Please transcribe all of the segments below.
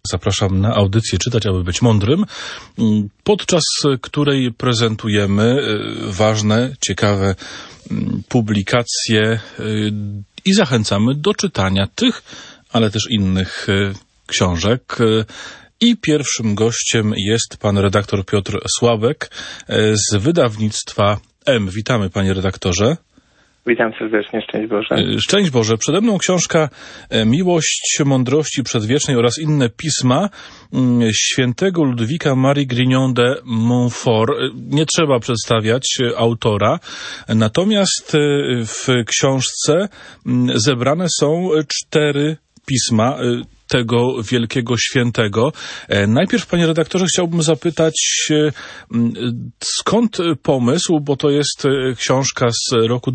Zapraszam na audycję Czytać, aby być mądrym, podczas której prezentujemy ważne, ciekawe publikacje i zachęcamy do czytania tych, ale też innych książek. I pierwszym gościem jest pan redaktor Piotr Sławek z wydawnictwa M. Witamy, panie redaktorze. Witam serdecznie, szczęść Boże. Szczęść Boże. Przede mną książka Miłość mądrości przedwiecznej oraz inne pisma świętego Ludwika Marii Grignon de Montfort. Nie trzeba przedstawiać autora, natomiast w książce zebrane są 4 pisma tego wielkiego świętego. Najpierw, panie redaktorze, chciałbym zapytać, skąd pomysł, bo to jest książka z roku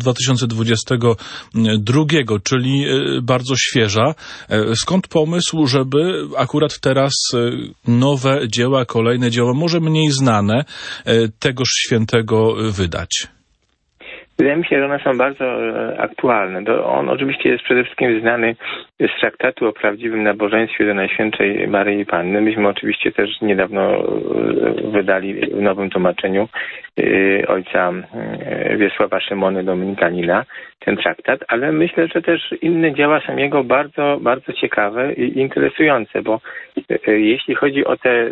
2022, czyli bardzo świeża. Skąd pomysł, żeby akurat teraz nowe dzieła, kolejne dzieła, może mniej znane, tegoż świętego wydać? Wydaje mi się, że one są bardzo aktualne. On oczywiście jest przede wszystkim znany z traktatu o prawdziwym nabożeństwie do Najświętszej Maryi Panny. Myśmy oczywiście też niedawno wydali w nowym tłumaczeniu ojca Wiesława Szymony Dominikanina ten traktat, ale myślę, że też inne dzieła są jego bardzo, bardzo ciekawe i interesujące, bo jeśli chodzi o te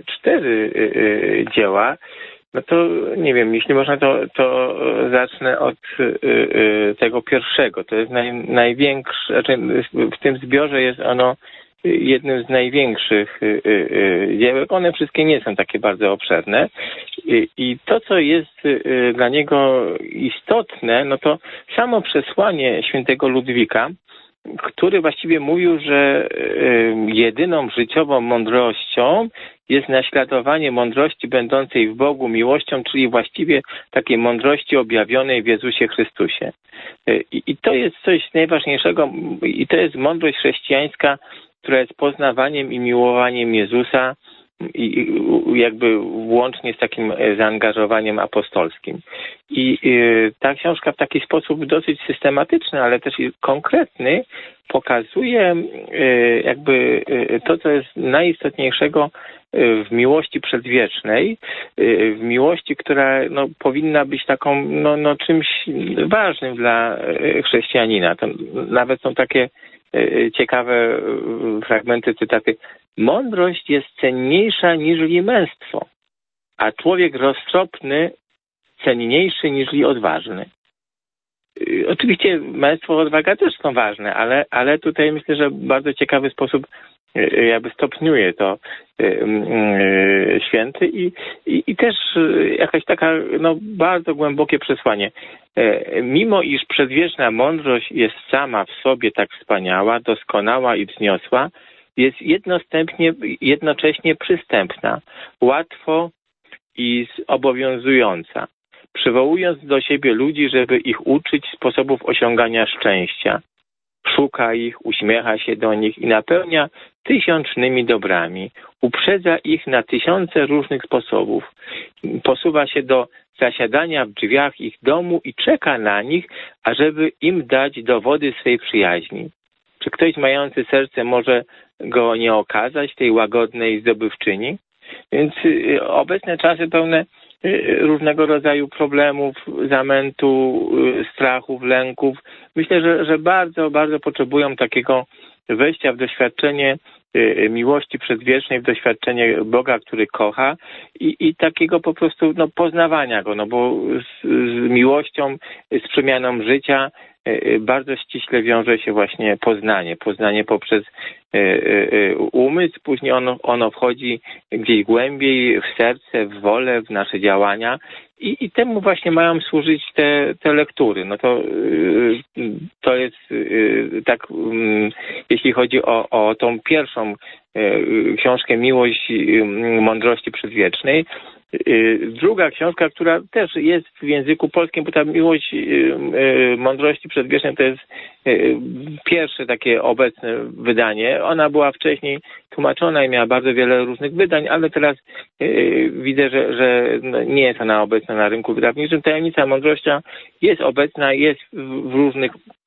4 dzieła, no to nie wiem, jeśli można, to zacznę od tego pierwszego. To jest największy, znaczy w tym zbiorze jest ono jednym z największych dzieł. One wszystkie nie są takie bardzo obszerne. I to, co jest dla niego istotne, no to samo przesłanie świętego Ludwika, który właściwie mówił, że jedyną życiową mądrością jest naśladowanie mądrości będącej w Bogu miłością, czyli właściwie takiej mądrości objawionej w Jezusie Chrystusie. I to jest coś najważniejszego, i to jest mądrość chrześcijańska, która jest poznawaniem i miłowaniem Jezusa, i jakby łącznie z takim zaangażowaniem apostolskim. I ta książka w taki sposób dosyć systematyczny, ale też i konkretny pokazuje jakby to, co jest najistotniejszego w miłości przedwiecznej, w miłości, która powinna być taką czymś ważnym dla chrześcijanina. To nawet są takie ciekawe fragmenty, cytaty. Mądrość jest cenniejsza niż męstwo, a człowiek roztropny cenniejszy niż odważny. Oczywiście męstwo i odwaga też są ważne, ale tutaj myślę, że w bardzo ciekawy sposób jakby stopniuje to święty i też jakaś taka bardzo głębokie przesłanie. Mimo iż przedwieczna mądrość jest sama w sobie tak wspaniała, doskonała i wzniosła, jest jednocześnie przystępna, łatwo i obowiązująca, przywołując do siebie ludzi, żeby ich uczyć sposobów osiągania szczęścia. Szuka ich, uśmiecha się do nich i napełnia tysiącznymi dobrami. Uprzedza ich na tysiące różnych sposobów. Posuwa się do zasiadania w drzwiach ich domu i czeka na nich, ażeby im dać dowody swej przyjaźni. Czy ktoś mający serce może go nie okazać, tej łagodnej zdobywczyni? Więc obecne czasy pełne różnego rodzaju problemów, zamętu, strachów, lęków. Myślę, że bardzo, bardzo potrzebują takiego wejścia w doświadczenie miłości przedwiecznej, w doświadczenie Boga, który kocha i takiego po prostu poznawania Go, bo z miłością, z przemianą życia bardzo ściśle wiąże się właśnie poznanie poprzez umysł, później ono wchodzi gdzieś głębiej w serce, w wolę, w nasze działania i temu właśnie mają służyć te lektury. To jest tak, jeśli chodzi o tą pierwszą książkę Miłość mądrości przedwiecznej. Druga książka, która też jest w języku polskim, bo ta Miłość mądrości przedwiecznej to jest pierwsze takie obecne wydanie. Ona była wcześniej tłumaczona i miała bardzo wiele różnych wydań, ale teraz widzę, że nie jest ona obecna na rynku wydawniczym. Tajemnica mądrości jest obecna, jest w różnych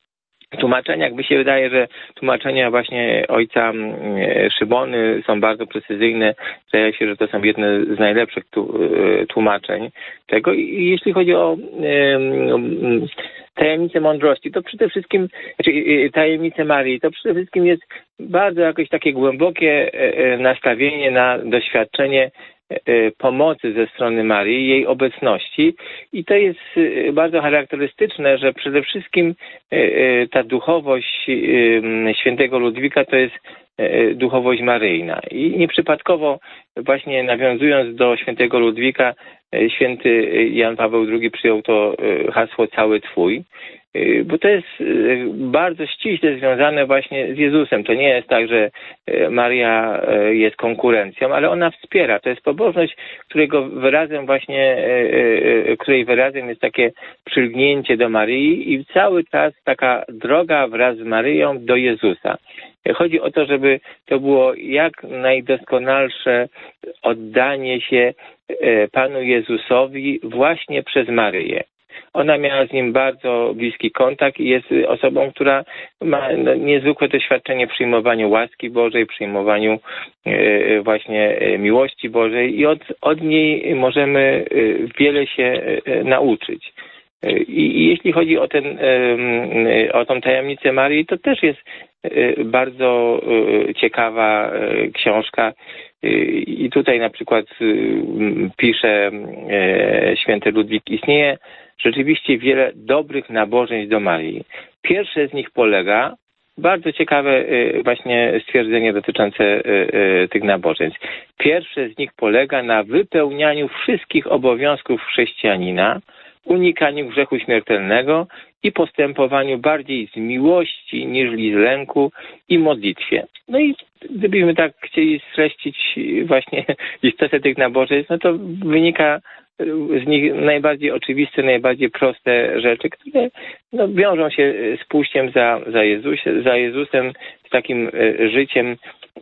tłumaczeniach mi się wydaje, że tłumaczenia właśnie ojca Szymony są bardzo precyzyjne. Wydaje się, że to są jedne z najlepszych tłumaczeń tego. I jeśli chodzi o tajemnicę mądrości, to przede wszystkim, tajemnicę Marii, to przede wszystkim jest bardzo jakieś takie głębokie nastawienie na doświadczenie pomocy ze strony Marii, jej obecności. I to jest bardzo charakterystyczne, że przede wszystkim ta duchowość świętego Ludwika to jest duchowość maryjna. I nieprzypadkowo właśnie nawiązując do świętego Ludwika, święty Jan Paweł II przyjął to hasło cały Twój, bo to jest bardzo ściśle związane właśnie z Jezusem. To nie jest tak, że Maria jest konkurencją, ale ona wspiera. To jest pobożność, której wyrazem jest takie przylgnięcie do Maryi i cały czas taka droga wraz z Maryją do Jezusa. Chodzi o to, żeby to było jak najdoskonalsze oddanie się Panu Jezusowi właśnie przez Maryję. Ona miała z nim bardzo bliski kontakt i jest osobą, która ma niezwykłe doświadczenie w przyjmowaniu łaski Bożej, przyjmowaniu właśnie miłości Bożej i od niej możemy wiele się nauczyć. I jeśli chodzi o tą tajemnicę Marii, to też jest bardzo ciekawa książka. I tutaj na przykład pisze święty Ludwik: istnieje rzeczywiście wiele dobrych nabożeństw do Marii. Pierwsze z nich polega, bardzo ciekawe właśnie stwierdzenie dotyczące tych nabożeństw. Pierwsze z nich polega na wypełnianiu wszystkich obowiązków chrześcijanina, unikaniu grzechu śmiertelnego i postępowaniu bardziej z miłości niż z lęku i modlitwie. No i gdybyśmy tak chcieli streścić właśnie istotę tych nabożeństw, no to wynika z nich najbardziej oczywiste, najbardziej proste rzeczy, które wiążą się z pójściem za Jezusem, z takim życiem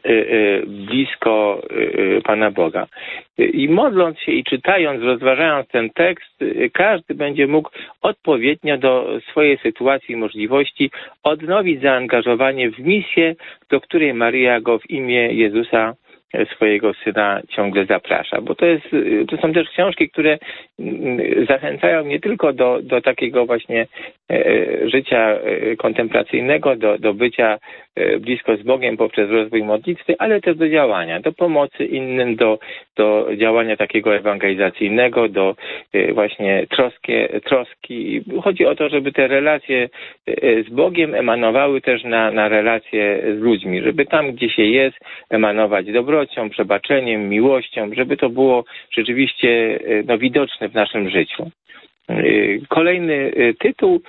blisko Pana Boga. I modląc się i czytając, rozważając ten tekst, każdy będzie mógł odpowiednio do swojej sytuacji i możliwości odnowić zaangażowanie w misję, do której Maryja go w imię Jezusa, swojego Syna, ciągle zaprasza. Bo to są też książki, które zachęcają nie tylko do takiego właśnie życia kontemplacyjnego, do bycia blisko z Bogiem poprzez rozwój modlitwy, ale też do działania, do pomocy innym, do działania takiego ewangelizacyjnego, do właśnie troski. Chodzi o to, żeby te relacje z Bogiem emanowały też na relacje z ludźmi, żeby tam, gdzie się jest, emanować dobrocią, przebaczeniem, miłością, żeby to było rzeczywiście widoczne w naszym życiu. Kolejny tytuł,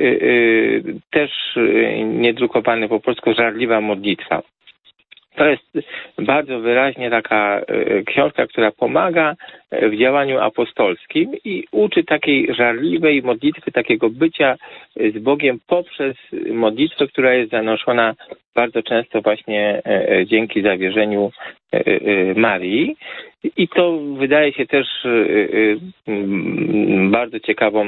też niedrukowany po polsku, Żarliwa modlitwa. To jest bardzo wyraźnie taka książka, która pomaga w działaniu apostolskim i uczy takiej żarliwej modlitwy, takiego bycia z Bogiem poprzez modlitwę, która jest zanoszona bardzo często właśnie dzięki zawierzeniu Marii. I to wydaje się też bardzo ciekawą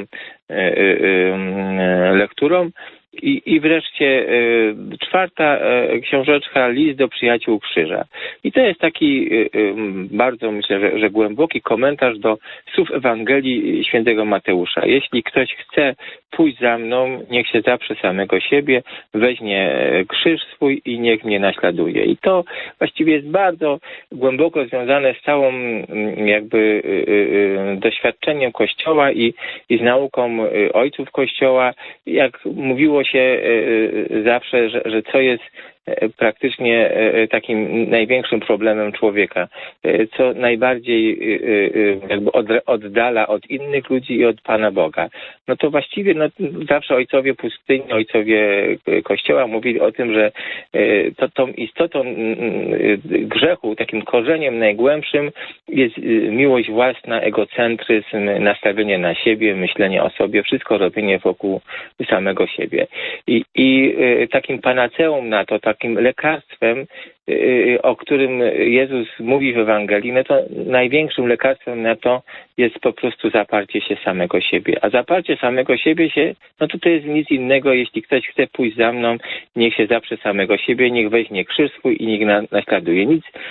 lekturą. I wreszcie czwarta książeczka, List do przyjaciół krzyża. I to jest taki bardzo, myślę, że głęboki komentarz do słów Ewangelii świętego Mateusza. Jeśli ktoś chce pójść za mną, niech się zaprze samego siebie, weźmie krzyż swój i niech mnie naśladuje. I to właściwie jest bardzo głęboko związane z całą jakby doświadczeniem Kościoła i z nauką ojców Kościoła. Jak mówiło się zawsze, że co jest praktycznie takim największym problemem człowieka, co najbardziej jakby oddala od innych ludzi i od Pana Boga. No to właściwie zawsze ojcowie pustyni, ojcowie Kościoła mówili o tym, że tą istotą grzechu, takim korzeniem najgłębszym jest miłość własna, egocentryzm, nastawienie na siebie, myślenie o sobie, wszystko robienie wokół samego siebie. I takim panaceum na to, takim lekarstwem, o którym Jezus mówi w Ewangelii, no to największym lekarstwem na to jest po prostu zaparcie się samego siebie. A zaparcie samego siebie no to jest nic innego, jeśli ktoś chce pójść za mną, niech się zaprze samego siebie, niech weźmie krzyż swój i niech naśladuje.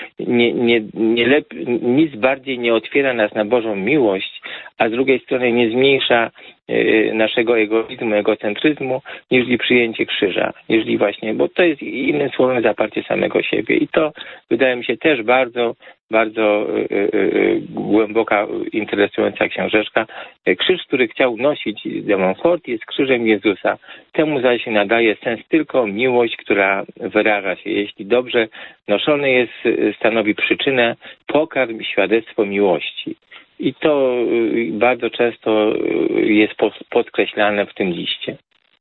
Nic bardziej nie otwiera nas na Bożą miłość, a z drugiej strony nie zmniejsza naszego egoizmu, egocentryzmu, niż przyjęcie krzyża, bo to jest innym słowem zaparcie samego siebie. I to wydaje mi się też bardzo, bardzo głęboka, interesująca książeczka. Krzyż, który chciał nosić de Montfort, jest krzyżem Jezusa. Temu zaś się nadaje sens tylko miłość, która wyraża się. Jeśli dobrze noszony jest, stanowi przyczynę, pokarm i świadectwo miłości. I to bardzo często jest podkreślane w tym liście.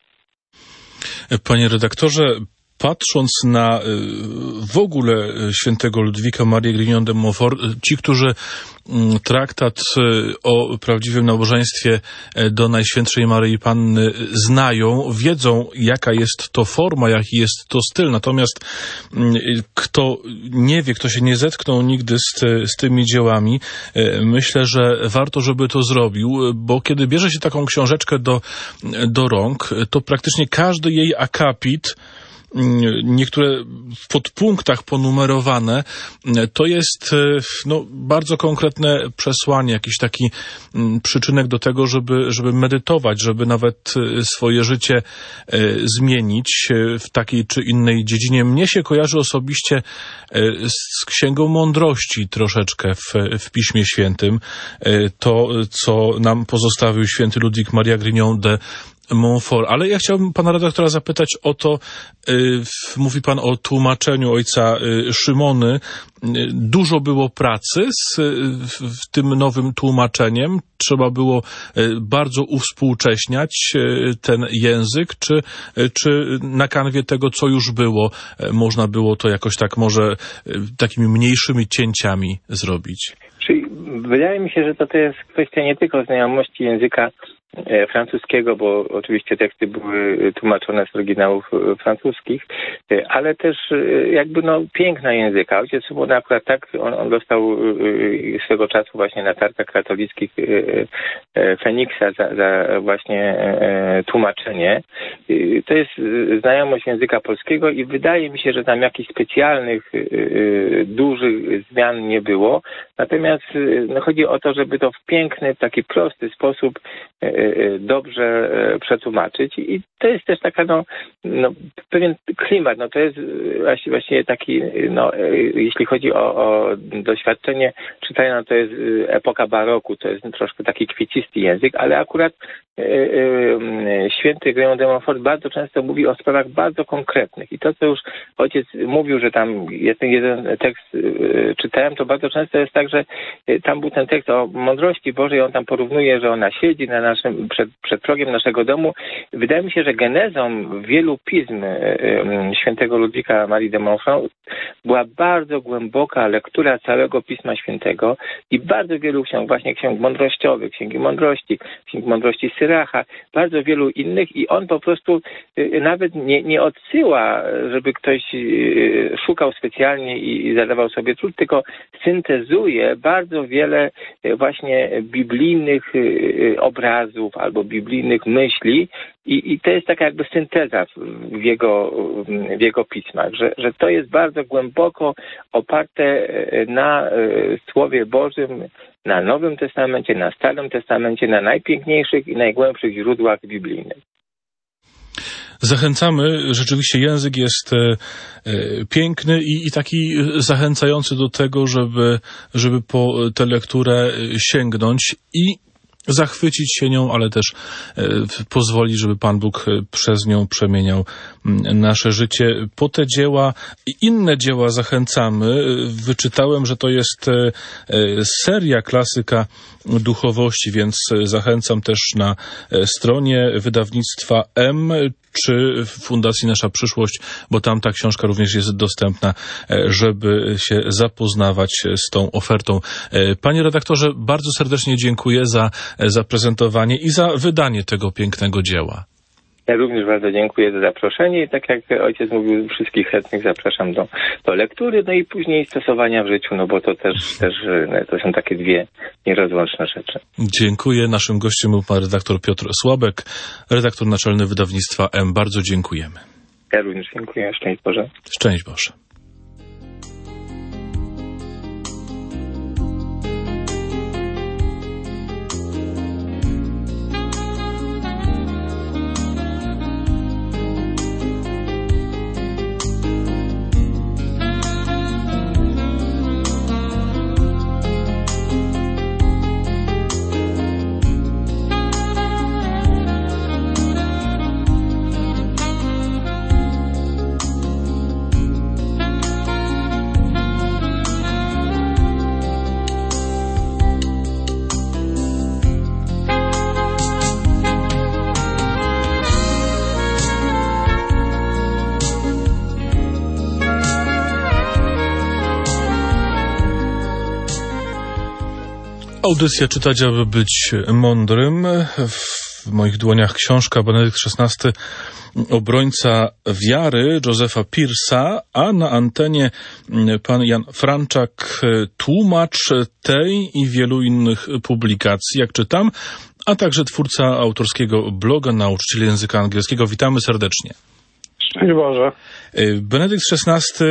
Panie redaktorze, patrząc na w ogóle świętego Ludwika Marię Grignon de Montfort, ci, którzy traktat o prawdziwym nabożeństwie do Najświętszej Maryi Panny znają, wiedzą, jaka jest to forma, jaki jest to styl. Natomiast kto nie wie, kto się nie zetknął nigdy z tymi dziełami, myślę, że warto, żeby to zrobił, bo kiedy bierze się taką książeczkę do rąk, to praktycznie każdy jej akapit, niektóre w podpunktach ponumerowane, to jest bardzo konkretne przesłanie, jakiś taki przyczynek do tego, żeby medytować, żeby nawet swoje życie zmienić w takiej czy innej dziedzinie. Mnie się kojarzy osobiście z Księgą Mądrości troszeczkę w Piśmie Świętym. To, co nam pozostawił święty Ludwik Maria Grignon de Montfort. Ale ja chciałbym pana redaktora zapytać o to, mówi pan o tłumaczeniu ojca Szymony. Dużo było pracy z tym nowym tłumaczeniem? Trzeba było bardzo uwspółcześniać ten język, czy na kanwie tego, co już było, można było to jakoś tak może takimi mniejszymi cięciami zrobić? Czyli wydaje mi się, że to jest kwestia nie tylko znajomości języka francuskiego, bo oczywiście teksty były tłumaczone z oryginałów francuskich, ale też piękna języka. Ojciec Szymon akurat tak, on dostał swego czasu właśnie na targach katolickich Feniksa za właśnie tłumaczenie. To jest znajomość języka polskiego i wydaje mi się, że tam jakichś specjalnych, dużych zmian nie było. Natomiast chodzi o to, żeby to w piękny, w taki prosty sposób dobrze przetłumaczyć i to jest też taka pewien klimat, to jest właściwie taki, jeśli chodzi o doświadczenie czytania, to jest epoka baroku, to jest troszkę taki kwiecisty język, ale akurat święty Grignon de Montfort bardzo często mówi o sprawach bardzo konkretnych i to, co już ojciec mówił, że tam jeden tekst czytałem, to bardzo często jest tak, że tam był ten tekst o mądrości Bożej, on tam porównuje, że ona siedzi na naszym, przed progiem naszego domu. Wydaje mi się, że genezą wielu pism świętego Ludwika Marii de Montfort była bardzo głęboka lektura całego Pisma Świętego i bardzo wielu ksiąg, właśnie ksiąg mądrościowych, Księgi Mądrości Syracha, bardzo wielu innych i on po prostu nawet nie odsyła, żeby ktoś szukał specjalnie i zadawał sobie trud, tylko syntezuje bardzo wiele właśnie biblijnych obrazów albo biblijnych myśli i to jest taka jakby synteza w jego pismach, że to jest bardzo głęboko oparte na Słowie Bożym, na Nowym Testamencie, na Starym Testamencie, na najpiękniejszych i najgłębszych źródłach biblijnych. Zachęcamy, rzeczywiście język jest piękny i taki zachęcający do tego, żeby po tę lekturę sięgnąć i zachwycić się nią, ale też pozwolić, żeby Pan Bóg przez nią przemieniał nasze życie. Po te dzieła i inne dzieła zachęcamy. Wyczytałem, że to jest seria klasyka duchowości, więc zachęcam też na stronie wydawnictwa M czy Fundacji Nasza Przyszłość, bo tam ta książka również jest dostępna, żeby się zapoznawać z tą ofertą. Panie redaktorze, bardzo serdecznie dziękuję za zaprezentowanie i za wydanie tego pięknego dzieła. Ja również bardzo dziękuję za zaproszenie i tak jak ojciec mówił, wszystkich chętnych zapraszam do lektury, no i później stosowania w życiu, no bo to też to są takie dwie nierozłączne rzeczy. Dziękuję. Naszym gościem był pan redaktor Piotr Słabek, redaktor naczelny wydawnictwa M. Bardzo dziękujemy. Ja również dziękuję. Szczęść Boże. Szczęść Boże. Audycja Czytać, aby być mądrym. W moich dłoniach książka Benedykt XVI, obrońca wiary, Josepha Pearsa, a na antenie pan Jan Franczak, tłumacz tej i wielu innych publikacji, jak czytam, a także twórca autorskiego bloga, nauczyciel języka angielskiego. Witamy serdecznie. Szczęść Boże. Benedykt XVI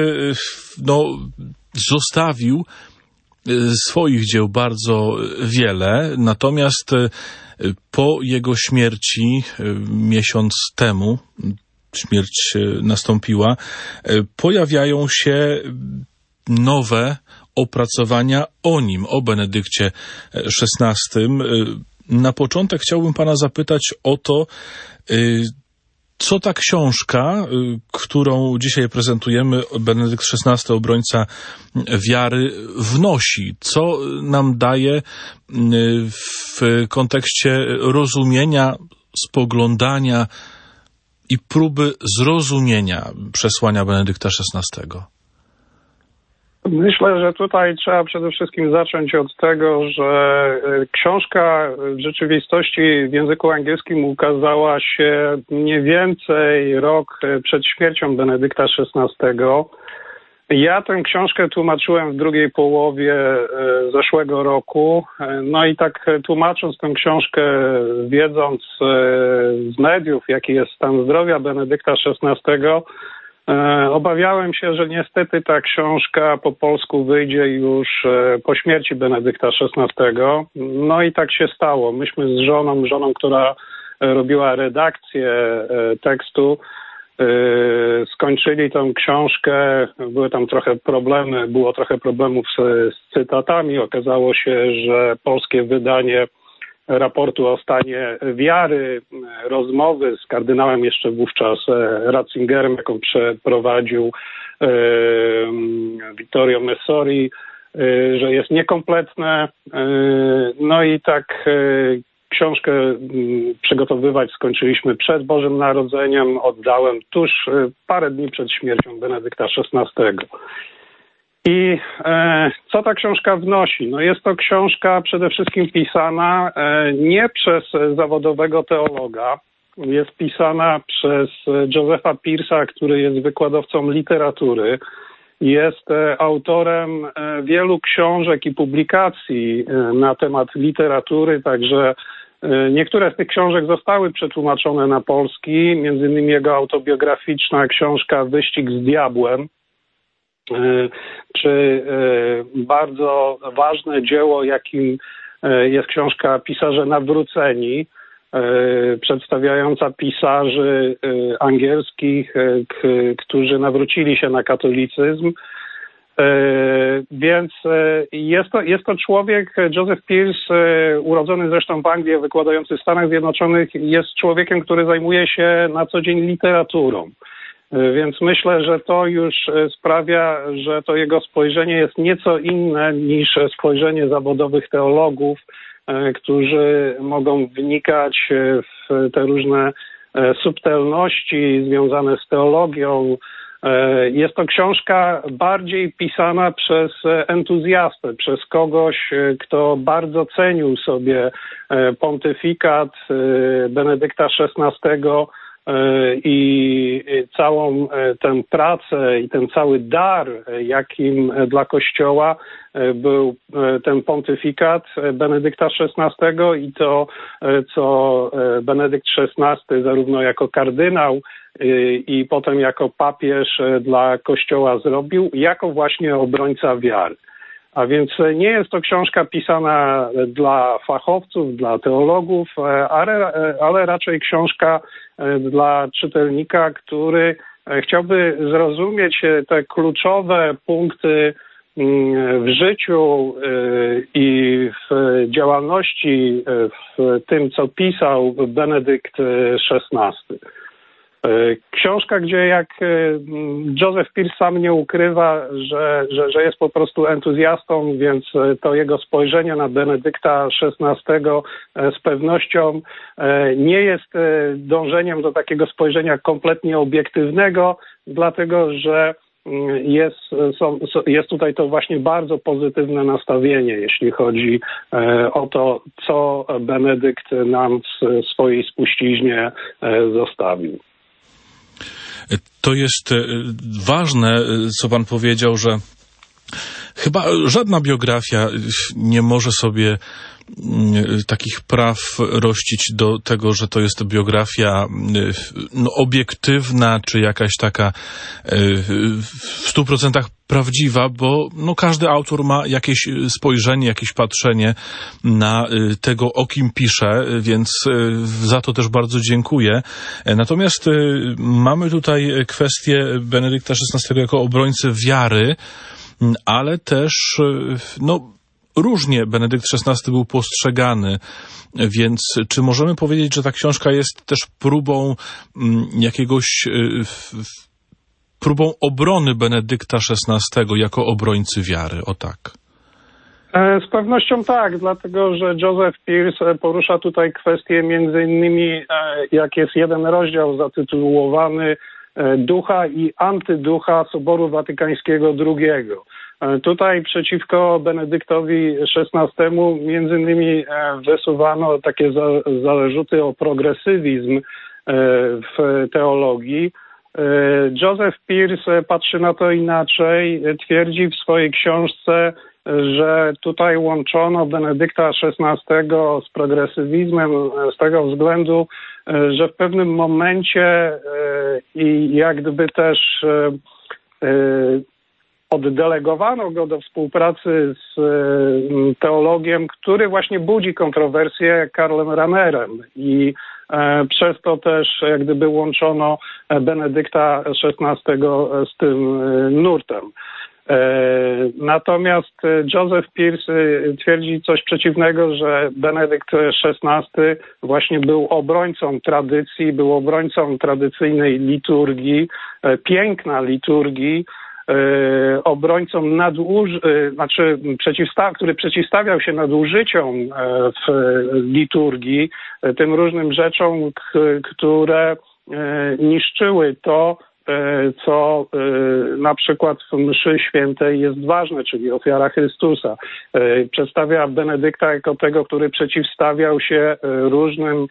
zostawił swoich dzieł bardzo wiele, natomiast po jego śmierci, miesiąc temu, śmierć nastąpiła, pojawiają się nowe opracowania o nim, o Benedykcie XVI. Na początek chciałbym pana zapytać o to, co ta książka, którą dzisiaj prezentujemy, Benedykt XVI, obrońca wiary, wnosi? Co nam daje w kontekście rozumienia, spoglądania i próby zrozumienia przesłania Benedykta XVI? Myślę, że tutaj trzeba przede wszystkim zacząć od tego, że książka w rzeczywistości w języku angielskim ukazała się mniej więcej rok przed śmiercią Benedykta XVI. Ja tę książkę tłumaczyłem w drugiej połowie zeszłego roku. No i tak tłumacząc tę książkę, wiedząc z mediów, jaki jest stan zdrowia Benedykta XVI, obawiałem się, że niestety ta książka po polsku wyjdzie już po śmierci Benedykta XVI. No i tak się stało. Myśmy z żoną, która robiła redakcję tekstu, skończyli tę książkę. Było trochę problemów z cytatami. Okazało się, że polskie wydanie raportu o stanie wiary, rozmowy z kardynałem jeszcze wówczas Ratzingerem, jaką przeprowadził Vittorio Messori, że jest niekompletne. No i tak książkę przygotowywać skończyliśmy przed Bożym Narodzeniem. Oddałem tuż parę dni przed śmiercią Benedykta XVI. I co ta książka wnosi? No jest to książka przede wszystkim pisana nie przez zawodowego teologa. Jest pisana przez Josepha Pearsa, który jest wykładowcą literatury. Jest autorem wielu książek i publikacji na temat literatury, także niektóre z tych książek zostały przetłumaczone na polski, między innymi jego autobiograficzna książka Wyścig z diabłem, czy bardzo ważne dzieło, jakim jest książka Pisarze Nawróceni, przedstawiająca pisarzy angielskich, którzy nawrócili się na katolicyzm. Więc jest to człowiek, Joseph Pearce, urodzony zresztą w Anglii, wykładający w Stanach Zjednoczonych, jest człowiekiem, który zajmuje się na co dzień literaturą. Więc myślę, że to już sprawia, że to jego spojrzenie jest nieco inne niż spojrzenie zawodowych teologów, którzy mogą wnikać w te różne subtelności związane z teologią. Jest to książka bardziej pisana przez entuzjastę, przez kogoś, kto bardzo cenił sobie pontyfikat Benedykta XVI, i całą tę pracę i ten cały dar, jakim dla Kościoła był ten pontyfikat Benedykta XVI i to, co Benedykt XVI zarówno jako kardynał i potem jako papież dla Kościoła zrobił, jako właśnie obrońca wiary. A więc nie jest to książka pisana dla fachowców, dla teologów, ale raczej książka dla czytelnika, który chciałby zrozumieć te kluczowe punkty w życiu i w działalności, w tym, co pisał Benedykt XVI. Książka, gdzie jak Joseph Pearce sam nie ukrywa, że jest po prostu entuzjastą, więc to jego spojrzenie na Benedykta XVI z pewnością nie jest dążeniem do takiego spojrzenia kompletnie obiektywnego, dlatego że jest tutaj to właśnie bardzo pozytywne nastawienie, jeśli chodzi o to, co Benedykt nam w swojej spuściźnie zostawił. To jest ważne, co pan powiedział, że chyba żadna biografia nie może sobie takich praw rościć do tego, że to jest biografia obiektywna, czy jakaś taka w 100% prawdziwa, bo każdy autor ma jakieś spojrzenie, jakieś patrzenie na tego, o kim pisze, więc za to też bardzo dziękuję. Natomiast mamy tutaj kwestię Benedykta XVI jako obrońcy wiary, ale też różnie Benedykt XVI był postrzegany, więc czy możemy powiedzieć, że ta książka jest też próbą obrony Benedykta XVI jako obrońcy wiary, o tak? Z pewnością tak, dlatego że Joseph Pearce porusza tutaj kwestię między innymi, jak jest jeden rozdział zatytułowany Ducha i antyducha Soboru Watykańskiego II. Tutaj przeciwko Benedyktowi XVI między innymi wysuwano takie zarzuty o progresywizm w teologii. Joseph Pearce patrzy na to inaczej, twierdzi w swojej książce, że tutaj łączono Benedykta XVI z progresywizmem z tego względu, że w pewnym momencie i jak gdyby też oddelegowano go do współpracy z teologiem, który właśnie budzi kontrowersję, Karlem Rahnerem i przez to też jak gdyby łączono Benedykta XVI z tym nurtem. Natomiast Joseph Pearce twierdzi coś przeciwnego, że Benedykt XVI właśnie był obrońcą tradycji, był obrońcą tradycyjnej liturgii, piękna liturgii, obrońcą który przeciwstawiał się nadużyciom w liturgii, tym różnym rzeczom, które niszczyły to, co na przykład w mszy świętej jest ważne, czyli ofiara Chrystusa. Przedstawia Benedykta jako tego, który przeciwstawiał się różnym,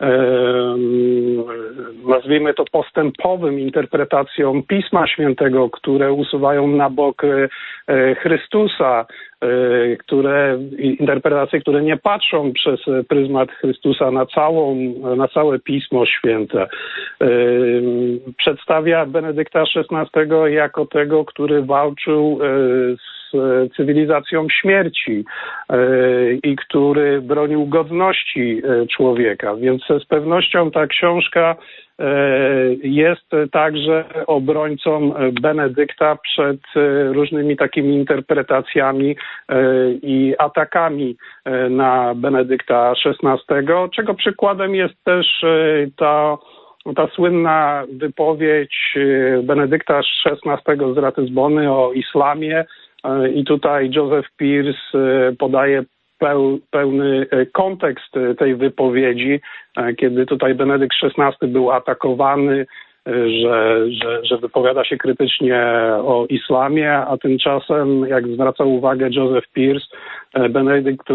nazwijmy to postępowym interpretacjom Pisma Świętego, które usuwają na bok Chrystusa, interpretacje, które nie patrzą przez pryzmat Chrystusa na całe Pismo Święte. Przedstawia Benedykta XVI jako tego, który walczył z cywilizacją śmierci i który bronił godności człowieka. Więc z pewnością ta książka jest także obrońcą Benedykta przed różnymi takimi interpretacjami i atakami na Benedykta XVI, czego przykładem jest też ta słynna wypowiedź Benedykta XVI z Ratyzbony o islamie i tutaj Joseph Pearce podaje pełny kontekst tej wypowiedzi, kiedy tutaj Benedykt XVI był atakowany, że wypowiada się krytycznie o islamie, a tymczasem, jak zwracał uwagę Joseph Pearce, Benedykt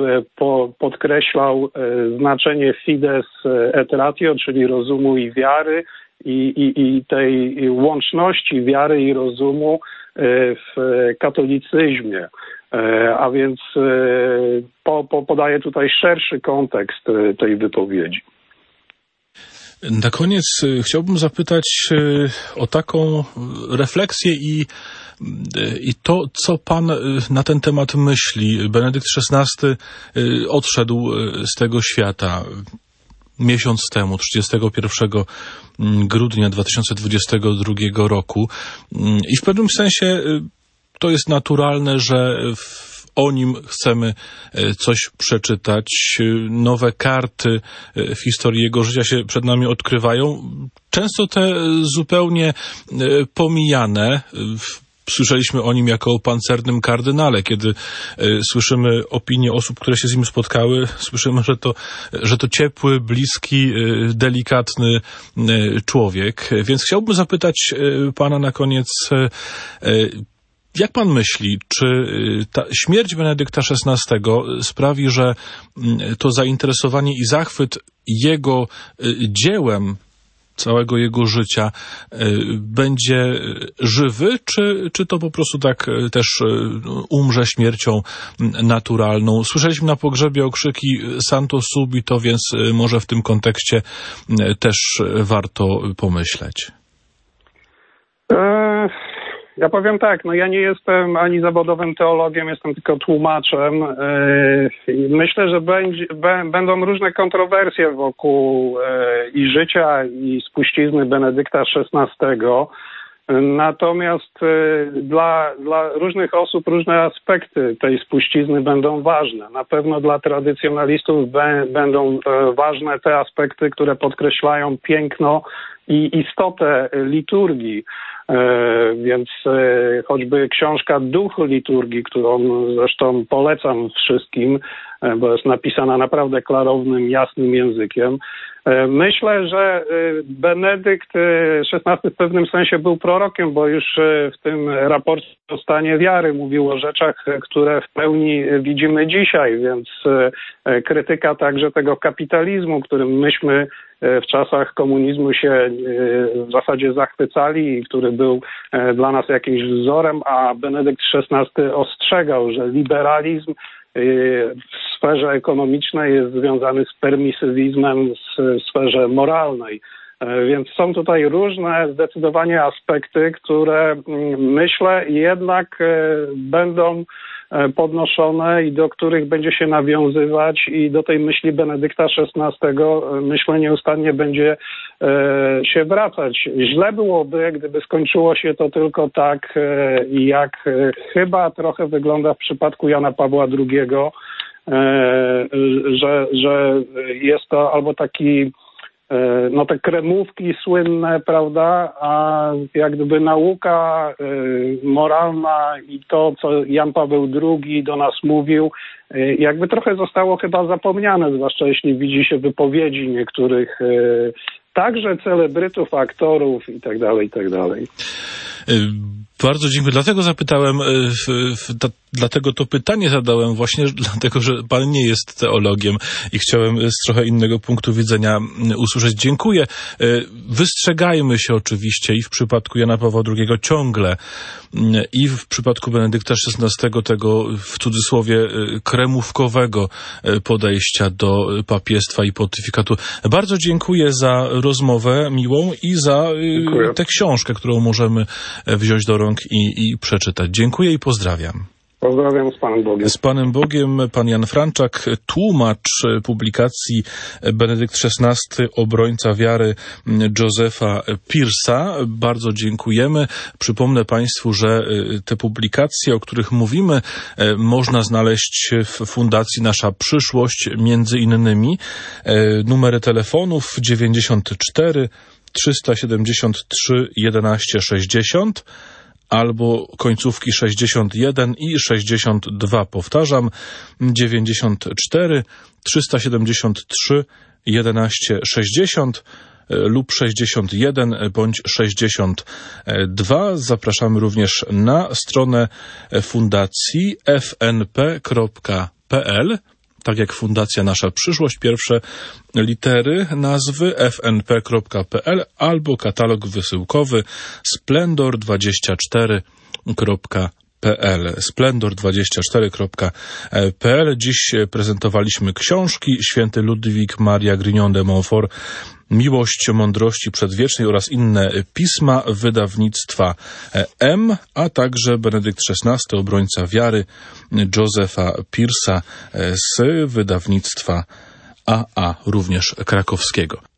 podkreślał znaczenie fides et ratio, czyli rozumu i wiary, i tej łączności wiary i rozumu w katolicyzmie. A więc podaję tutaj szerszy kontekst tej wypowiedzi. Na koniec chciałbym zapytać o taką refleksję i to, co pan na ten temat myśli. Benedykt XVI odszedł z tego świata miesiąc temu, 31 grudnia 2022 roku. I w pewnym sensie to jest naturalne, że o nim chcemy coś przeczytać. Nowe karty w historii jego życia się przed nami odkrywają. Często te zupełnie pomijane. Słyszeliśmy o nim jako o pancernym kardynale. Kiedy słyszymy opinie osób, które się z nim spotkały, słyszymy, że to ciepły, bliski, delikatny człowiek. Więc chciałbym zapytać pana na koniec, jak pan myśli, czy ta śmierć Benedykta XVI sprawi, że to zainteresowanie i zachwyt jego dziełem, całego jego życia będzie żywy, czy to po prostu tak też umrze śmiercią naturalną? Słyszeliśmy na pogrzebie okrzyki Santo Subito, więc może w tym kontekście też warto pomyśleć. Ja powiem tak, ja nie jestem ani zawodowym teologiem, jestem tylko tłumaczem. Myślę, że będą różne kontrowersje wokół i życia, i spuścizny Benedykta XVI. Natomiast dla różnych osób różne aspekty tej spuścizny będą ważne. Na pewno dla tradycjonalistów będą ważne te aspekty, które podkreślają piękno i istotę liturgii. Więc choćby książka Duch liturgii, którą zresztą polecam wszystkim, bo jest napisana naprawdę klarownym, jasnym językiem. Myślę, że Benedykt XVI w pewnym sensie był prorokiem, bo już w tym raporcie o stanie wiary mówił o rzeczach, które w pełni widzimy dzisiaj, więc krytyka także tego kapitalizmu, którym myśmy w czasach komunizmu się w zasadzie zachwycali i który był dla nas jakimś wzorem, a Benedykt XVI ostrzegał, że liberalizm w sferze ekonomicznej jest związany z permisywizmem w sferze moralnej. Więc są tutaj różne zdecydowanie aspekty, które myślę jednak będą podnoszone i do których będzie się nawiązywać i do tej myśli Benedykta XVI myślę nieustannie będzie się wracać. Źle byłoby, gdyby skończyło się to tylko tak, jak chyba trochę wygląda w przypadku Jana Pawła II, że jest to albo taki te kremówki słynne, prawda, a jak gdyby nauka moralna i to, co Jan Paweł II do nas mówił, jakby trochę zostało chyba zapomniane, zwłaszcza jeśli widzi się wypowiedzi niektórych także celebrytów, aktorów i tak dalej, i tak dalej. Bardzo dziękuję. Dlatego zapytałem, dlatego to pytanie zadałem właśnie, dlatego, że pan nie jest teologiem i chciałem z trochę innego punktu widzenia usłyszeć. Dziękuję. Wystrzegajmy się oczywiście i w przypadku Jana Pawła II ciągle i w przypadku Benedykta XVI tego w cudzysłowie kremówkowego podejścia do papiestwa i pontyfikatu. Bardzo dziękuję za rozmowę miłą i za tę książkę, którą możemy wziąć do rąk i przeczytać. Dziękuję i pozdrawiam. Pozdrawiam z Panem Bogiem. Z Panem Bogiem pan Jan Franczak, tłumacz publikacji Benedykt XVI, obrońca wiary Josepha Pearsa. Bardzo dziękujemy. Przypomnę Państwu, że te publikacje, o których mówimy, można znaleźć w Fundacji Nasza Przyszłość, między innymi numery telefonów 94 373 11 60 albo końcówki 61 i 62. Powtarzam, 94 373 11 60 lub 61 bądź 62. Zapraszamy również na stronę fundacji fnp.pl. tak jak Fundacja Nasza Przyszłość, pierwsze litery nazwy fnp.pl albo katalog wysyłkowy splendor24.pl. splendor24.pl. Dziś prezentowaliśmy książki Święty Ludwik Maria Grignon de Montfort, Miłość mądrości przedwiecznej oraz inne pisma wydawnictwa M, a także Benedykt XVI, obrońca wiary Josepha Pearsa z wydawnictwa AA, również krakowskiego.